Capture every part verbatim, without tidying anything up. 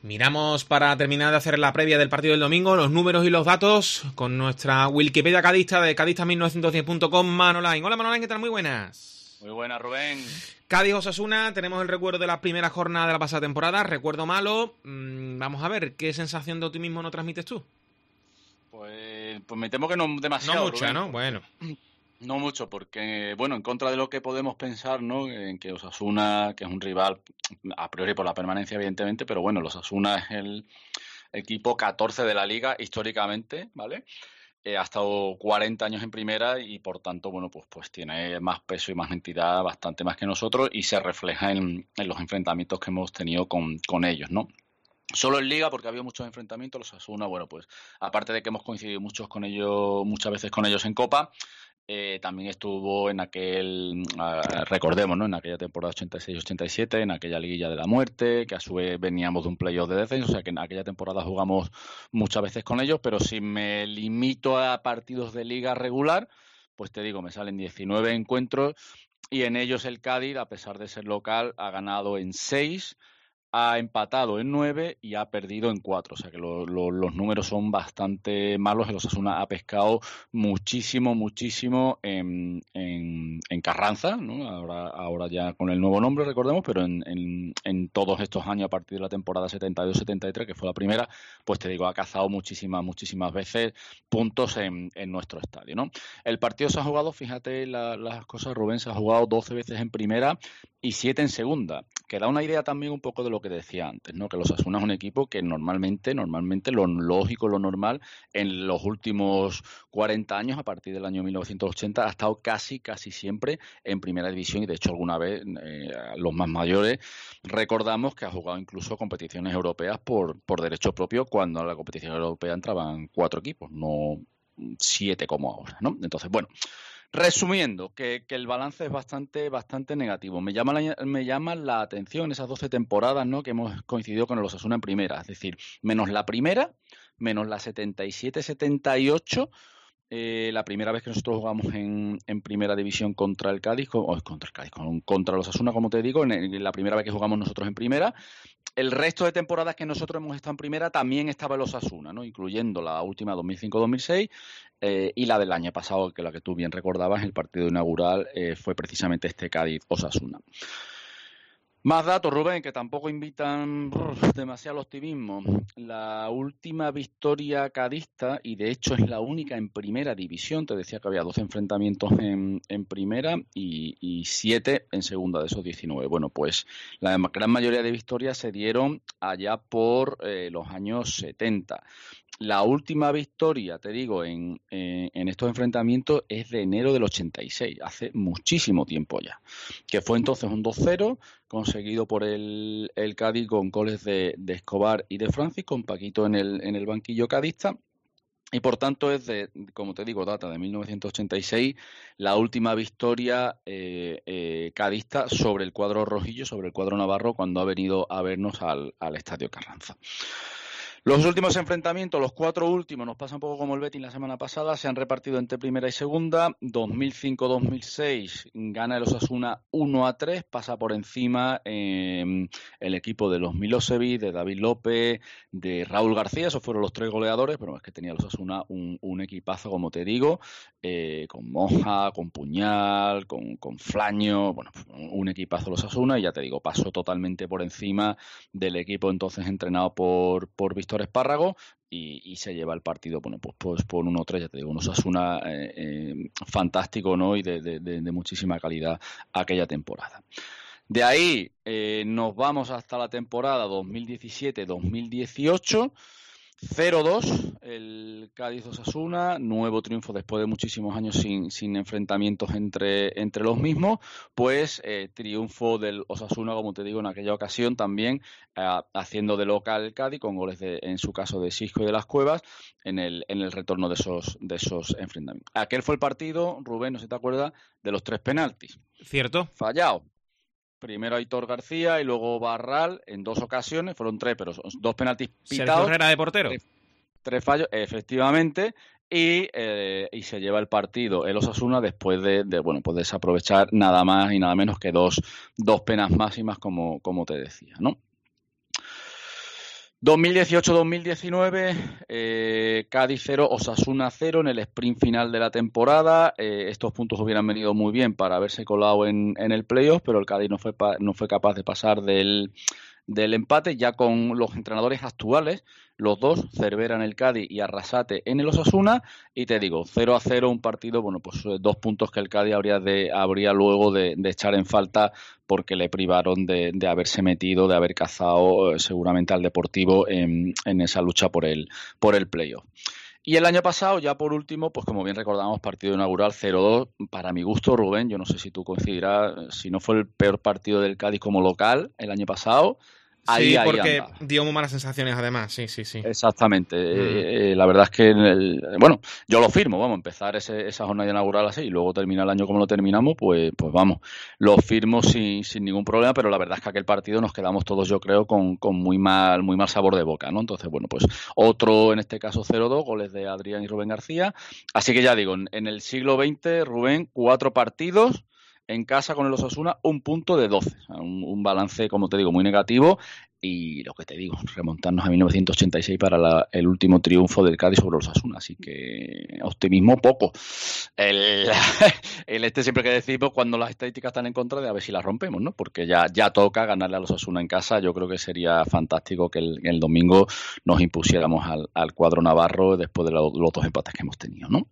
Miramos para terminar de hacer la previa del partido del domingo, los números y los datos con nuestra Wikipedia cadista de cadista mil novecientos diez punto com, Manolain. Hola Manolain, ¿qué tal? Muy buenas. Muy buenas, Rubén. Cádiz-Osasuna, tenemos el recuerdo de la primera jornada de la pasada temporada, recuerdo malo. Mm, vamos a ver, ¿qué sensación de optimismo nos transmites tú? Pues, pues me temo que no demasiado, No mucha, Rubén. ¿no? Bueno. No mucho, porque, bueno, en contra de lo que podemos pensar, ¿no? En que Osasuna, que es un rival, a priori por la permanencia, evidentemente, pero bueno, el Osasuna es el equipo catorce de la Liga históricamente, ¿vale? Eh, ha estado cuarenta años en primera y, por tanto, bueno, pues, pues tiene más peso y más entidad, bastante más que nosotros, y se refleja en, en los enfrentamientos que hemos tenido con, con ellos, ¿no? Solo en Liga, porque ha habido muchos enfrentamientos, los Osasuna, bueno, pues aparte de que hemos coincidido muchos con ellos, muchas veces con ellos en Copa, eh, también estuvo en aquel, uh, recordemos, ¿no? En aquella temporada ochenta y seis ochenta y siete, en aquella liguilla de la muerte, que a su vez veníamos de un playoff de descenso, o sea que en aquella temporada jugamos muchas veces con ellos, pero si me limito a partidos de Liga regular, pues te digo, me salen diecinueve encuentros y en ellos el Cádiz, a pesar de ser local, ha ganado en seis, ha empatado en nueve y ha perdido en cuatro. O sea que lo, lo, los números son bastante malos. El Osasuna ha pescado muchísimo, muchísimo en, en, en Carranza, ¿no? Ahora, ahora ya con el nuevo nombre, recordemos, pero en, en, en todos estos años, a partir de la temporada setenta y dos setenta y tres, que fue la primera, pues te digo, ha cazado muchísimas, muchísimas veces puntos en, en nuestro estadio, ¿no? El partido se ha jugado, fíjate la, las cosas, Rubén, se ha jugado doce veces en primera y siete en segunda, que da una idea también un poco de lo que decía antes, ¿no? Que los Osasuna es un equipo que normalmente, normalmente lo lógico, lo normal, en los últimos cuarenta años, a partir del año mil novecientos ochenta, ha estado casi, casi siempre en primera división y de hecho alguna vez eh, los más mayores recordamos que ha jugado incluso competiciones europeas por, por derecho propio cuando a la competición europea entraban cuatro equipos, no siete como ahora, ¿no? Entonces, bueno, resumiendo, que, que el balance es bastante, bastante negativo. Me llama, la, me llama la atención esas doce temporadas, ¿no? Que hemos coincidido con el Osasuna en primera. Es decir, menos la primera, menos la setenta y siete setenta y ocho, eh, la primera vez que nosotros jugamos en, en primera división contra el Cádiz, o oh, contra el Cádiz, con, contra el Osasuna, como te digo, en, en la primera vez que jugamos nosotros en primera. El resto de temporadas que nosotros hemos estado en primera también estaba el Osasuna, ¿no? Incluyendo la última dos mil cinco dos mil seis eh, y la del año pasado, que la que tú bien recordabas, el partido inaugural eh, fue precisamente este Cádiz-Osasuna. Más datos, Rubén, que tampoco invitan brr, demasiado al optimismo. La última victoria cadista, y de hecho es la única en primera división, te decía que había doce enfrentamientos en, en primera y, y siete en segunda de esos diecinueve. Bueno, pues la gran mayoría de victorias se dieron allá por eh, los años setenta. La última victoria, te digo, en, en, en estos enfrentamientos es de enero del ochenta y seis, hace muchísimo tiempo ya, que fue entonces un dos cero conseguido por el, el Cádiz con goles de, de Escobar y de Francis, con Paquito en el, en el banquillo cadista. Y por tanto es de, como te digo, data de mil novecientos ochenta y seis, la última victoria eh, eh, cadista sobre el cuadro rojillo, sobre el cuadro navarro, cuando ha venido a vernos al, al Estadio Carranza. Los últimos enfrentamientos, los cuatro últimos, nos pasa un poco como el Betis la semana pasada, se han repartido entre primera y segunda. dos mil cinco dos mil seis gana el Osasuna uno a tres, pasa por encima eh, el equipo de los Milosevic, de David López, de Raúl García, esos fueron los tres goleadores, pero es que tenía el Osasuna un, un equipazo, como te digo, eh, con Moja, con Puñal, con, con Flaño, bueno, un equipazo el Osasuna, y ya te digo, pasó totalmente por encima del equipo entonces entrenado por, por Víctor Espárrago y, y se lleva el partido, bueno, pues, pues por uno tres, ya te digo, un Osasuna eh, eh, fantástico, ¿no? Y de, de, de, de muchísima calidad aquella temporada. De ahí eh, nos vamos hasta la temporada dos mil diecisiete dos mil dieciocho, cero dos el Cádiz-Osasuna, nuevo triunfo después de muchísimos años sin, sin enfrentamientos entre, entre los mismos, pues eh, triunfo del Osasuna, como te digo, en aquella ocasión también eh, haciendo de local el Cádiz, con goles de, en su caso de Xisco y de las Cuevas, en el, en el retorno de esos, de esos enfrentamientos. Aquel fue el partido, Rubén, no sé si te acuerdas, de los tres penaltis. Cierto. Fallado. Primero Aitor García y luego Barral en dos ocasiones, fueron tres, pero dos penaltis pitados. Sergio Herrera de portero. Tres, tres fallos, efectivamente, y, eh, y se lleva el partido el Osasuna después de, de bueno, pues desaprovechar nada más y nada menos que dos, dos penas máximas, como, como te decía, ¿no? dos mil dieciocho dos mil diecinueve, eh, Cádiz cero, Osasuna cero en el sprint final de la temporada. Eh, estos puntos hubieran venido muy bien para haberse colado en, en el playoff, pero el Cádiz no fue, pa, no fue capaz de pasar del, del empate, ya con los entrenadores actuales, los dos, Cervera en el Cádiz y Arrasate en el Osasuna, y te digo, cero a cero, un partido, bueno, pues dos puntos que el Cádiz habría, de, habría luego de, de echar en falta porque le privaron de, de haberse metido, de haber cazado seguramente al Deportivo en, en esa lucha por el, por el playoff. Y el año pasado, ya por último, pues como bien recordamos, partido inaugural cero dos, para mi gusto, Rubén, yo no sé si tú coincidirás, si no fue el peor partido del Cádiz como local el año pasado. Ahí, sí, ahí porque anda. dio muy malas sensaciones además, sí, sí, sí. Exactamente. Mm. Eh, eh, la verdad es que, el, bueno, yo lo firmo, vamos, empezar ese, esa jornada inaugural así y luego terminar el año como lo terminamos, pues, pues vamos, lo firmo sin, sin ningún problema, pero la verdad es que aquel partido nos quedamos todos, yo creo, con, con muy mal muy mal sabor de boca, ¿no? Entonces, bueno, pues otro, en este caso cero dos, goles de Adrián y Rubén García. Así que ya digo, en, en el siglo veinte, Rubén, cuatro partidos en casa con el Osasuna, un punto de doce. Un, un balance, como te digo, muy negativo. Y lo que te digo, remontarnos a mil novecientos ochenta y seis para la, el último triunfo del Cádiz sobre los Osasuna. Así que optimismo poco. El, el este siempre que decimos cuando las estadísticas están en contra de a ver si las rompemos, ¿no? Porque ya, ya toca ganarle a los Osasuna en casa. Yo creo que sería fantástico que el, el domingo nos impusiéramos al, al cuadro navarro después de los, los dos empates que hemos tenido, ¿no?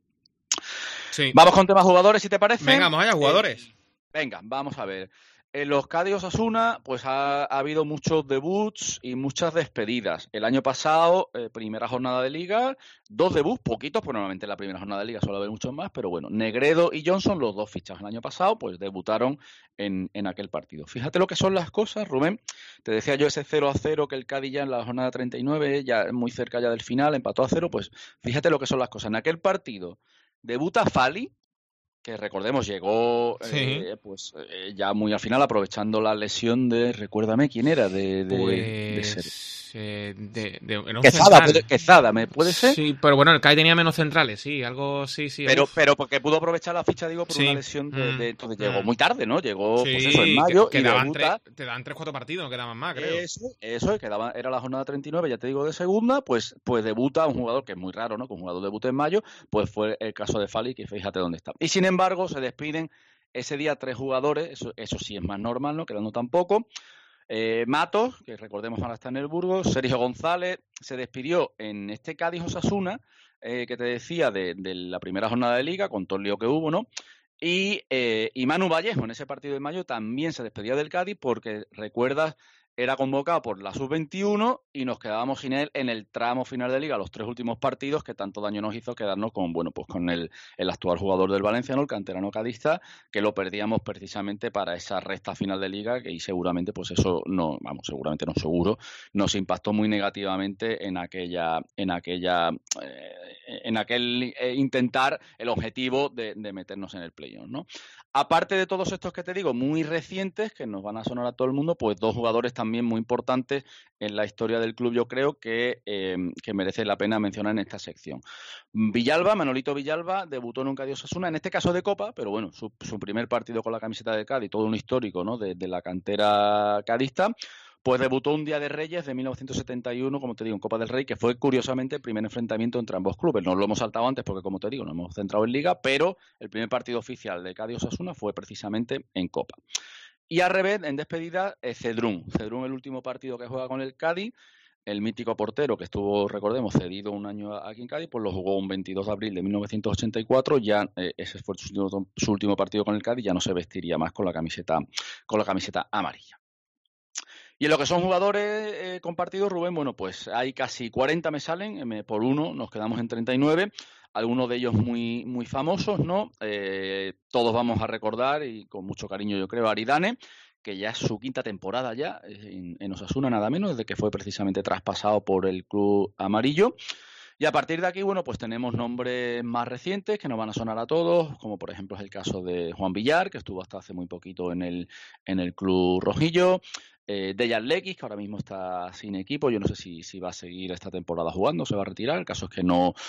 Sí. Vamos con temas jugadores, si te parece. Venga, vamos allá, jugadores. Eh, venga, vamos a ver. En los Cádiz Osasuna, pues ha, ha habido muchos debuts y muchas despedidas. El año pasado, eh, primera jornada de Liga, dos debuts, poquitos, pues normalmente en la primera jornada de Liga suele haber muchos más, pero bueno, Negredo y Johnson, los dos fichados el año pasado, pues debutaron en, en aquel partido. Fíjate lo que son las cosas, Rubén. Te decía yo ese cero a cero que el Cádiz ya en la jornada treinta y nueve, ya muy cerca ya del final, empató a cero, pues fíjate lo que son las cosas. En aquel partido debuta Fali, que recordemos llegó sí. eh, pues eh, ya muy al final, aprovechando la lesión de, recuérdame quién era, de, de, pues, de ser. Eh, de, de, de Quezada, puede, Quezada, ¿me puede ser? Sí, pero bueno, el Cádiz tenía menos centrales, sí, algo, sí, sí. Pero, pero porque pudo aprovechar la ficha, digo, por sí. una lesión de, mm, de entonces mm. llegó muy tarde, ¿no? Llegó, sí, pues eso, en mayo que, y quedaban debuta. Tres, te dan tres, cuatro partidos, no quedaban más, creo. Eso, eso, quedaba, era la jornada treinta y nueve, ya te digo, de segunda, pues, pues debuta un jugador que es muy raro, ¿no? Que un jugador debute en mayo, pues fue el caso de Fali, que fíjate dónde está. Y sin embargo, se despiden ese día tres jugadores, eso, eso sí es más normal, ¿no? Quedando tampoco. Eh, Matos, que recordemos ahora está en el Burgos, Sergio González se despidió en este Cádiz Osasuna, eh, que te decía de, de la primera jornada de Liga, con todo el lío que hubo, ¿no? Y, eh, y Manu Vallejo en ese partido de mayo también se despedía del Cádiz porque, recuerdas, era convocado por la sub veintiuno y nos quedábamos sin él en el tramo final de Liga, los tres últimos partidos, que tanto daño nos hizo quedarnos con, bueno, pues con el, el actual jugador del Valencia, ¿no? El canterano cadista, que lo perdíamos precisamente para esa recta final de Liga, y seguramente, pues eso no, vamos, seguramente no seguro, nos impactó muy negativamente en aquella, en aquella, eh, en aquel eh, intentar el objetivo de, de meternos en el play-off, ¿no? Aparte de todos estos que te digo, muy recientes, que nos van a sonar a todo el mundo, pues dos jugadores también muy importantes en la historia del club, yo creo que, eh, que merece la pena mencionar en esta sección. Villalba, Manolito Villalba, debutó en un Cádiz Osasuna, en este caso de Copa, pero bueno, su, su primer partido con la camiseta de Cádiz, todo un histórico, ¿no? de, de la cantera cadista. Pues debutó un Día de Reyes de mil novecientos setenta y uno, como te digo, en Copa del Rey, que fue curiosamente el primer enfrentamiento entre ambos clubes. No lo hemos saltado antes porque, como te digo, nos hemos centrado en Liga, pero el primer partido oficial de Cádiz Osasuna fue precisamente en Copa. Y al revés, en despedida, eh, Cedrún. Cedrún, el último partido que juega con el Cádiz, el mítico portero que estuvo, recordemos, cedido un año aquí en Cádiz, pues lo jugó un veintidós de abril de mil novecientos ochenta y cuatro, ya eh, ese fue su último, su último partido con el Cádiz, ya no se vestiría más con la camiseta, con la camiseta amarilla. Y en lo que son jugadores eh, compartidos, Rubén, bueno, pues hay casi cuarenta me salen, eh, por uno nos quedamos en treinta y nueve, algunos de ellos muy, muy famosos, ¿no? Eh, todos vamos a recordar, y con mucho cariño yo creo, a Aridane, que ya es su quinta temporada ya en, en Osasuna, nada menos, desde que fue precisamente traspasado por el club amarillo. Y a partir de aquí, bueno, pues tenemos nombres más recientes que nos van a sonar a todos, como por ejemplo es el caso de Juan Villar, que estuvo hasta hace muy poquito en el, en el club rojillo. Eh, Dejan Lekic, que ahora mismo está sin equipo, yo no sé si, si va a seguir esta temporada jugando, se va a retirar, el caso es que no,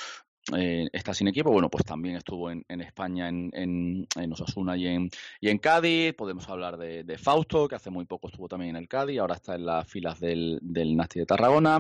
eh, está sin equipo. Bueno, pues también estuvo en, en España, en, en, en Osasuna y en, y en Cádiz. Podemos hablar de, de Fausto, que hace muy poco estuvo también en el Cádiz, ahora está en las filas del, del Nasti de Tarragona.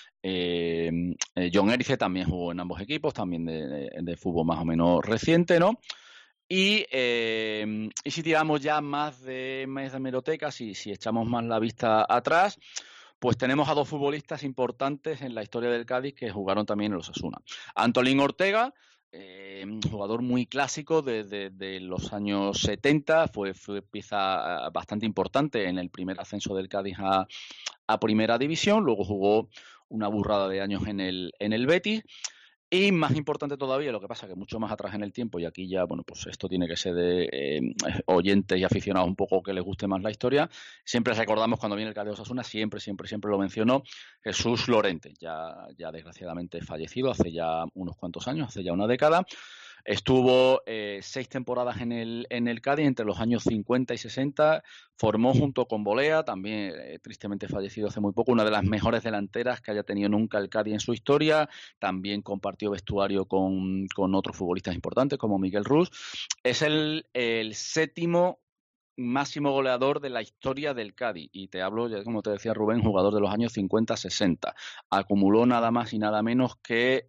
Eh, eh, John Erice también jugó en ambos equipos, también de, de, de fútbol más o menos reciente, ¿no? Y, eh, y si tiramos ya más de, más de hemeroteca, si, si echamos más la vista atrás, pues tenemos a dos futbolistas importantes en la historia del Cádiz que jugaron también en los Osasuna. Antolín Ortega, eh, jugador muy clásico de, de, de los años setenta, fue, fue pieza bastante importante en el primer ascenso del Cádiz a, a Primera División, luego jugó una burrada de años en el, en el Betis. Y más importante todavía, lo que pasa que mucho más atrás en el tiempo, y aquí ya, bueno, pues esto tiene que ser de eh, oyentes y aficionados un poco que les guste más la historia. Siempre recordamos cuando viene el Cádiz Osasuna, siempre, siempre, siempre lo mencionó Jesús Lorente, ya, ya desgraciadamente fallecido hace ya unos cuantos años, hace ya una década. Estuvo eh, seis temporadas en el, en el Cádiz entre los años cincuenta y sesenta, formó junto con Bolea, también eh, tristemente fallecido hace muy poco, una de las mejores delanteras que haya tenido nunca el Cádiz en su historia. También compartió vestuario con, con otros futbolistas importantes como Miguel Rus. Es el, el séptimo máximo goleador de la historia del Cádiz, y te hablo, ya como te decía Rubén, jugador de los años cincuenta sesenta. Acumuló nada más y nada menos que,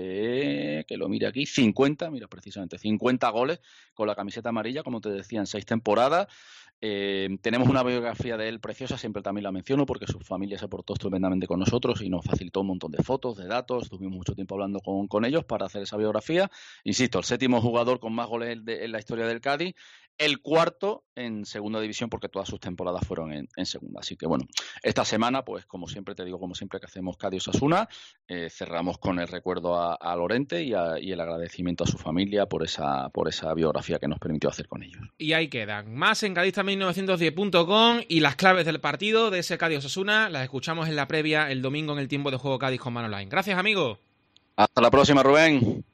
eh, que lo mire aquí, cincuenta, mira precisamente, cincuenta goles con la camiseta amarilla, como te decía, en seis temporadas. Eh, tenemos una biografía de él preciosa, siempre también la menciono porque su familia se portó tremendamente con nosotros y nos facilitó un montón de fotos, de datos. Estuvimos mucho tiempo hablando con, con ellos para hacer esa biografía. Insisto, el séptimo jugador con más goles de, en la historia del Cádiz, el cuarto en segunda división porque todas sus temporadas fueron en, en segunda. Así que bueno, esta semana, pues como siempre te digo, como siempre que hacemos Cádiz Osasuna, eh, cerramos con el recuerdo a, a Lorente y, a, y el agradecimiento a su familia por esa, por esa biografía que nos permitió hacer con ellos. Y ahí quedan. Más en cadista mil novecientos diez punto com y las claves del partido de ese Cádiz Osasuna las escuchamos en la previa el domingo en el tiempo de juego Cádiz con Manolain. Gracias, amigo. Hasta la próxima, Rubén.